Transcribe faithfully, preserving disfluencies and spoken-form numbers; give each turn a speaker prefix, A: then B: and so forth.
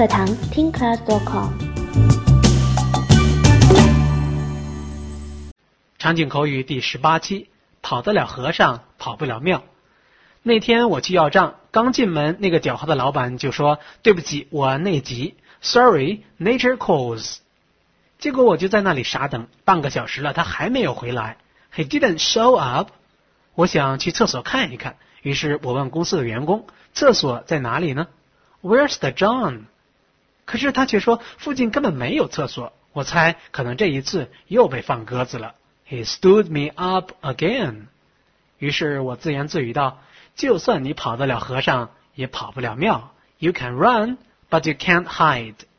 A: 课堂听 class dot com。
B: 场景口语第十八期，跑得了和尚跑不了庙。那天我去要账，刚进门，那个狡猾的老板就说：“对不起，我内急 ，Sorry, nature calls。”结果我就在那里傻等，半个小时了，他还没有回来。He didn't show up。我想去厕所看一看，于是我问公司的员工：“厕所在哪里呢 ？”Where's the John？ 可是他却说附近根本没有厕所。我猜可能这一次又被放鸽子了。He stood me up again。于是我自言自语道：“就算你跑得了和尚，也跑不了庙。You can run, but you can't hide。”